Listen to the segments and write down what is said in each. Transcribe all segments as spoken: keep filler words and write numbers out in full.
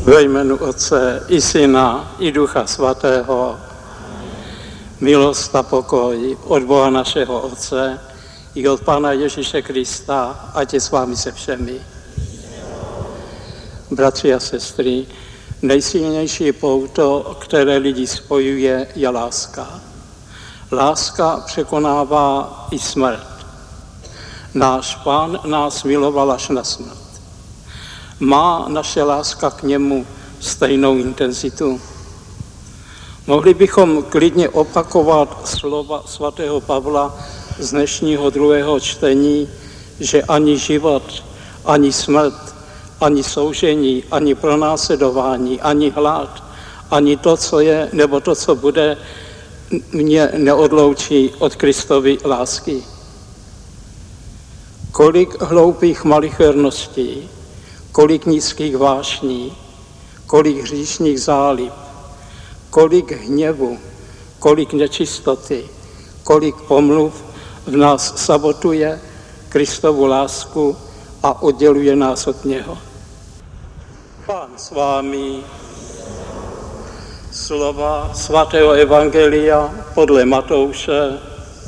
Ve jménu Otce i Syna i Ducha Svatého, milost a pokoj od Boha našeho Otce i od Pána Ježíše Krista, ať je s vámi se všemi. Bratři a sestry, nejsilnější pouto, které lidi spojuje, je láska. Láska překonává i smrt. Náš Pán nás miloval až na smrt. Má naše láska k němu stejnou intenzitu? Mohli bychom klidně opakovat slova svatého Pavla z dnešního druhého čtení, že ani život, ani smrt, ani soužení, ani pronásledování, ani hlad, ani to, co je, nebo to, co bude, mě neodloučí od Kristovy lásky. Kolik hloupých malicherností, kolik nízkých vášní, kolik hříšných zálib, kolik hněvu, kolik nečistoty, kolik pomluv v nás sabotuje Kristovu lásku a odděluje nás od něho. Pán s vámi. Slova svatého evangelia podle Matouše.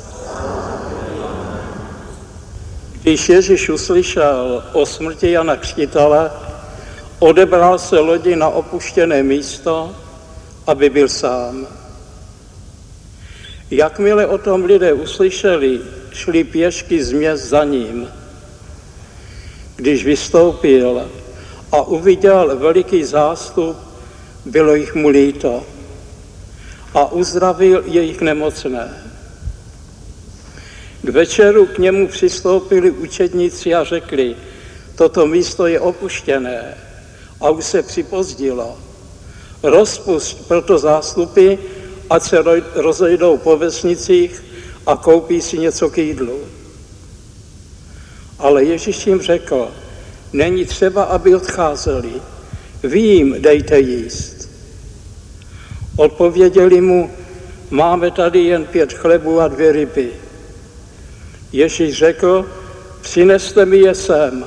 Když Ježíš uslyšel o smrti Jana Křtitele, odebral se lodi na opuštěné místo, aby byl sám. Jakmile o tom lidé uslyšeli, šli pěšky z měst za ním. Když vystoupil a uviděl veliký zástup, bylo jich mu líto a uzdravil jejich nemocné. K večeru k němu přistoupili učedníci a řekli, toto místo je opuštěné a už se připozdilo. Rozpusť proto zástupy, ať se rozejdou po vesnicích a koupí si něco k jídlu. Ale Ježíš jim řekl, není třeba, aby odcházeli, vy jim dejte jíst. Odpověděli mu, máme tady jen pět chlebů a dvě ryby. Ježíš řekl, přineste mi je sem.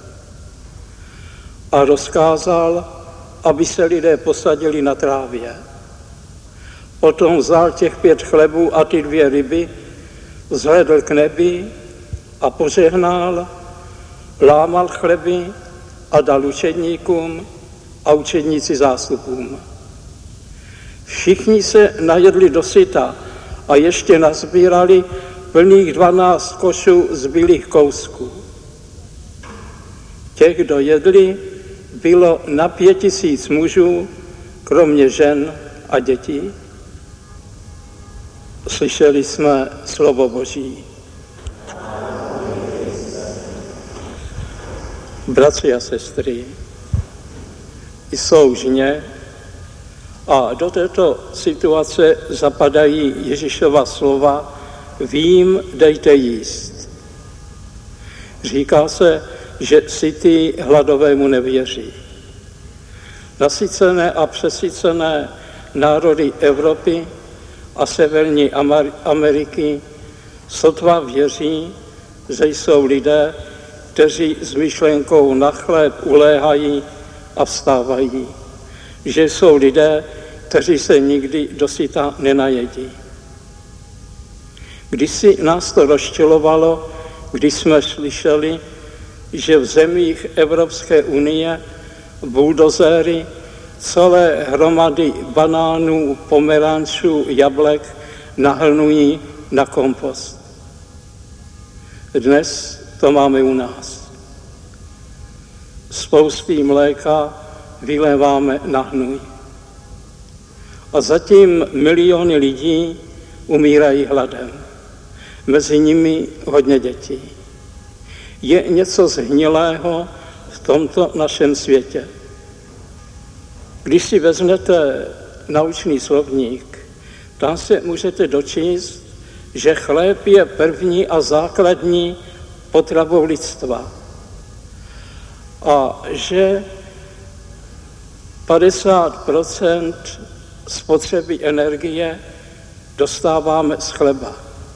A rozkázal, aby se lidé posadili na trávě. Potom vzal těch pět chlebů a ty dvě ryby, vzhlédl k nebi a požehnal, lámal chleby a dal učedníkům a učedníci zástupům. Všichni se najedli dosyta a ještě nazbírali plných dvanáct košů zbylých kousků. Těch, kdo jedli, bylo na pět tisíc mužů, kromě žen a dětí. Slyšeli jsme slovo Boží. Bratři a sestry, jsou žně a do této situace zapadají Ježíšova slova, vy jim dejte jíst. Říká se, že sytý hladovému nevěří. Nasycené a přesycené národy Evropy a Severní Ameriky sotva věří, že jsou lidé, kteří s myšlenkou na chléb uléhají a vstávají. Že jsou lidé, kteří se nikdy dosyta nenajedí. Kdysi nás to rozčilovalo, když jsme slyšeli, že v zemích Evropské unie buldozéry celé hromady banánů, pomerančů, jablek nahrnují na kompost. Dnes to máme u nás. Spousty mléka vyléváme na hnůj. A zatím miliony lidí umírají hladem. Mezi nimi hodně dětí. Je něco zhnilého v tomto našem světě. Když si vezmete naučný slovník, tam se můžete dočíst, že chléb je první a základní potravou lidstva. A že padesát procent spotřeby energie dostáváme z chleba.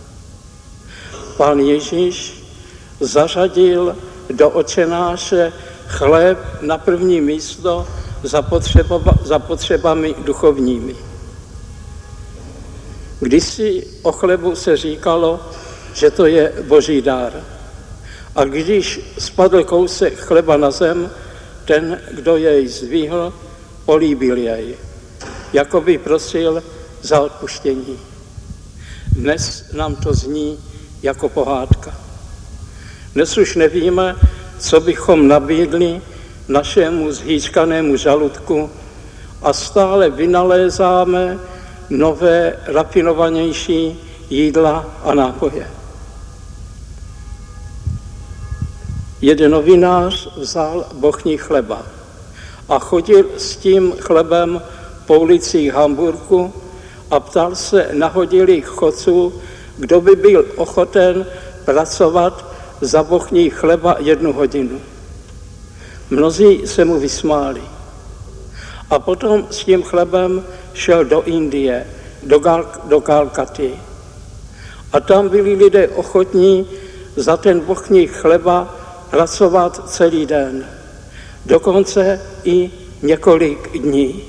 Pán Ježíš zařadil do Otčenáše chléb na první místo za, potřeba, za potřebami duchovními. Kdysi o chlebu se říkalo, že to je boží dár. A když spadl kousek chleba na zem, ten, kdo jej zdvihl, políbil jej, jako by prosil za odpuštění. Dnes nám to zní jako pohádka. Dnes už nevíme, co bychom nabídli našemu zhýčkanému žaludku a stále vynalézáme nové, rafinovanější jídla a nápoje. Jeden novinář vzal bochní chleba a chodil s tím chlebem po ulicích Hamburku a ptal se nahodilých chodců, kdo by byl ochoten pracovat za bochní chleba jednu hodinu. Mnozí se mu vysmáli. A potom s tím chlebem šel do Indie, do, Gal, do Kalkaty. A tam byli lidé ochotní za ten bochní chleba pracovat celý den, dokonce i několik dní.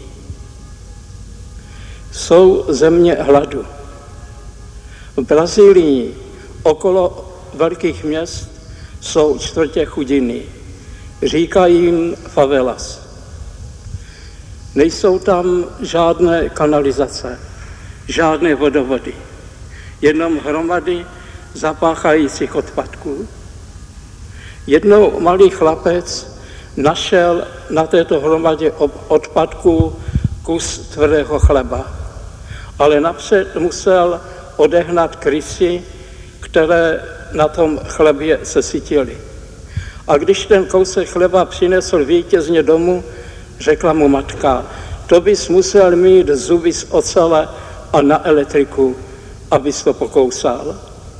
Jsou země hladu. V Brazílii okolo velkých měst jsou čtvrtě chudiny. Říkají jim favelas. Nejsou tam žádné kanalizace, žádné vodovody, jenom hromady zapáchajících odpadků. Jednou malý chlapec našel na této hromadě odpadků kus tvrdého chleba, ale napřed musel odehnat krysy, které na tom chlebě se sytily. A když ten kousek chleba přinesl vítězně domů, řekla mu matka, to bys musel mít zuby z ocele a na elektriku, abys to pokousal.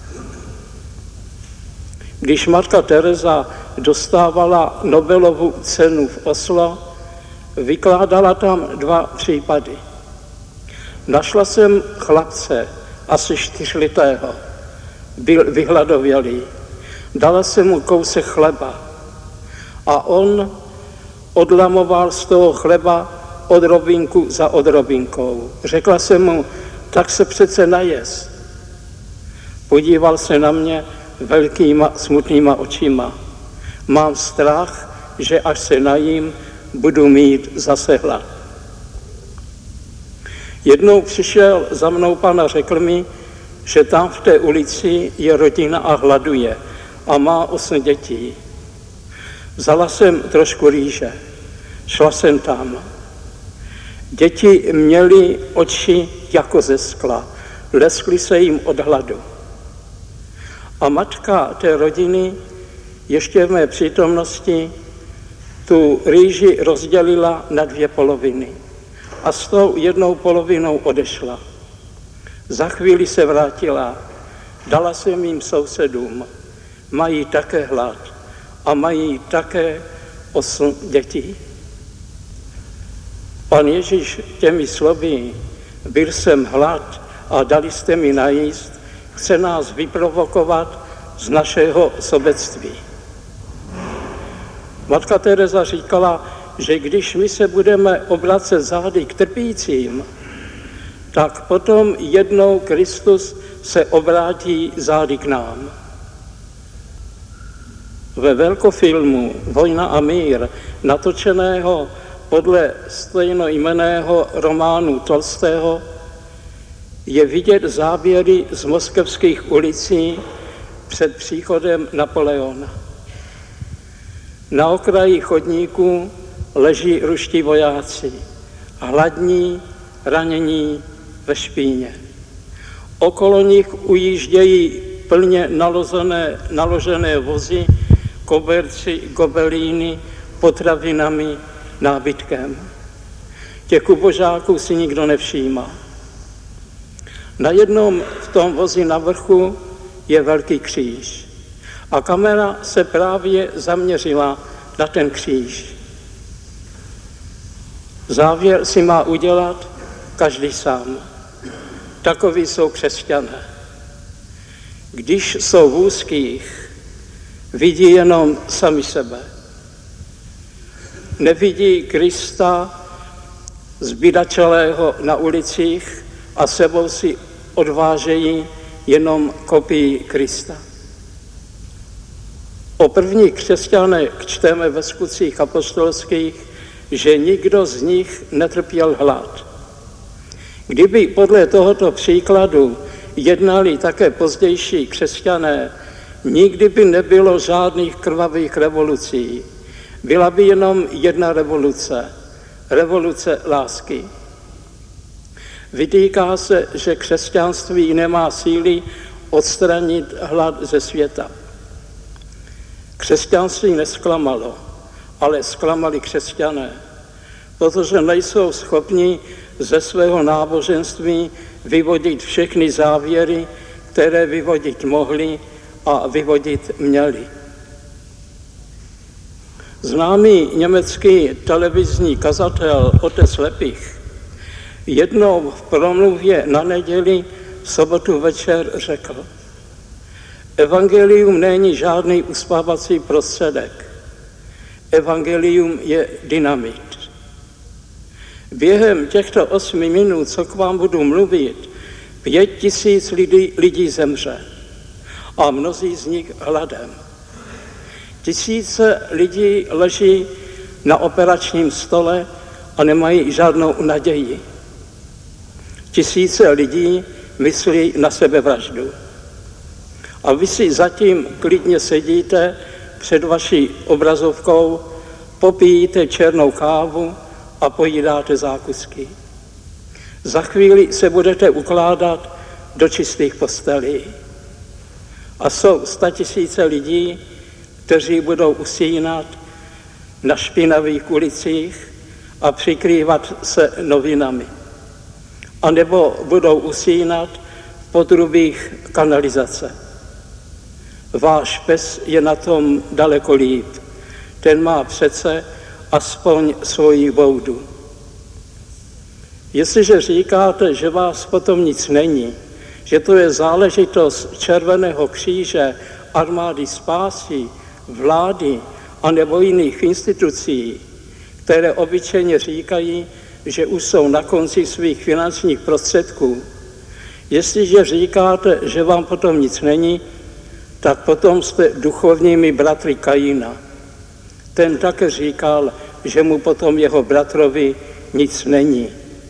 Když matka Teresa dostávala Nobelovu cenu v Oslo, vykládala tam dva případy. Našla jsem chlapce, asi čtyřletého, byl vyhladovělý. Dala jsem mu kousek chleba a on odlamoval z toho chleba odrobinku za odrobinkou. Řekla jsem mu, tak se přece najez. Podíval se na mě velkýma smutnýma očima. Mám strach, že až se najím, budu mít zase hlad. Jednou přišel za mnou pan a řekl mi, že tam v té ulici je rodina a hladuje a má osm dětí. Vzala jsem trošku rýže, šla jsem tam. Děti měly oči jako ze skla, leskly se jim od hladu. A matka té rodiny ještě v mé přítomnosti tu rýži rozdělila na dvě poloviny a s tou jednou polovinou odešla. Za chvíli se vrátila, dala jsem jim sousedům, mají také hlad a mají také osm dětí. Pan Ježíš těmi slovy, byl jsem hlad a dali jste mi najíst, chce nás vyprovokovat z našeho sobectví. Matka Teresa říkala, že když my se budeme obracet zády k trpícím, tak potom jednou Kristus se obrátí zády k nám. Ve velkofilmu Vojna a mír, natočeného podle stejnojmenného románu Tolstého, je vidět záběry z moskevských ulicí před příchodem Napoleona. Na okraji chodníků leží ruští vojáci, hladní, ranění, ve špíně. Okolo nich ujíždějí plně naložené, naložené vozy, koberci, gobelíny, potravinami, nábytkem. Těch ubožáků si nikdo nevšímá. Na jednom v tom vozi na vrchu je velký kříž a kamera se právě zaměřila na ten kříž. Závěr si má udělat každý sám. Takoví jsou křesťané. Když jsou v úzkých, vidí jenom sami sebe. nevidí Krista zbídačelého na ulicích a sebou si odvážejí jenom kopii Krista. O prvních křesťanech čteme ve skutcích apostolských, že nikdo z nich netrpěl hlad. Kdyby podle tohoto příkladu jednali také pozdější křesťané, nikdy by nebylo žádných krvavých revolucí. Byla by jenom jedna revoluce, revoluce lásky. Vytýká se, že křesťanství nemá síly odstranit hlad ze světa. Křesťanství nesklamalo, ale zklamali křesťané, protože nejsou schopni ze svého náboženství vyvodit všechny závěry, které vyvodit mohli a vyvodit měli. Známý německý televizní kazatel otec Lepich jednou v promluvě na neděli v sobotu večer řekl: Evangelium není žádný uspávací prostředek. Evangelium je dynamit. Během těchto osmi minut, co k vám budu mluvit, pět tisíc lidí, lidí zemře a mnozí z nich hladem. Tisíce lidí leží na operačním stole a nemají žádnou naději. Tisíce lidí myslí na sebevraždu. A vy si zatím klidně sedíte před vaší obrazovkou, popíjíte černou kávu a pojídáte zákusky. Za chvíli se budete ukládat do čistých postelí. A jsou statisíce lidí, kteří budou usínat na špinavých ulicích a přikrývat se novinami. A nebo budou usínat v potrubích kanalizace. Váš pes je na tom daleko líp. Ten má přece aspoň svoji voudu. Jestliže říkáte, že vás potom nic není, že to je záležitost Červeného kříže, armády spásy, vlády a nebo jiných institucí, které obyčejně říkají, že už jsou na konci svých finančních prostředků. Jestliže říkáte, že vám potom nic není, tak potom jste duchovními bratry Kajína. Ten také říkal, že mu potom jeho bratrovi nic není.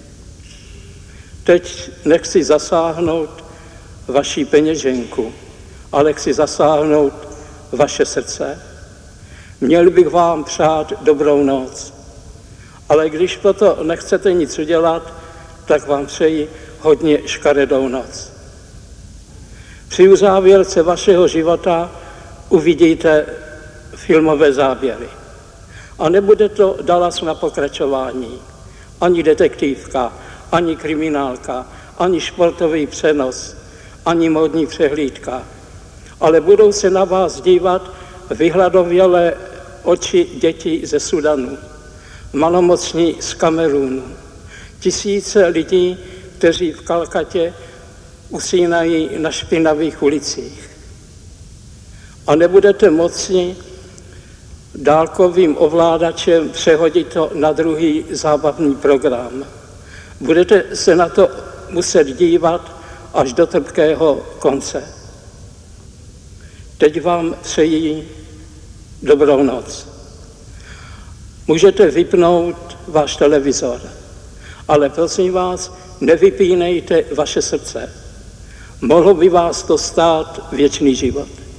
Teď nechci zasáhnout vaši peněženku, ale chci zasáhnout vaše srdce. Měl bych vám přát dobrou noc, ale když proto nechcete nic udělat, tak vám přeji hodně škaredou noc. Při uzávěrce vašeho života uvidíte filmové záběry. A nebude to Dallas na pokračování, ani detektivka, ani kriminálka, ani športový přenos, ani módní přehlídka. Ale budou se na vás dívat vyhladovělé oči dětí ze Sudanu, malomocní z Kamerunu, tisíce lidí, kteří v Kalkatě usínají na špinavých ulicích. A nebudete moci dálkovým ovládačem přehodit to na druhý zábavný program. Budete se na to muset dívat až do trpkého konce. Teď vám přeji dobrou noc. Můžete vypnout váš televizor, ale prosím vás, nevypínejte vaše srdce. Mohlo by vás to stát věčný život.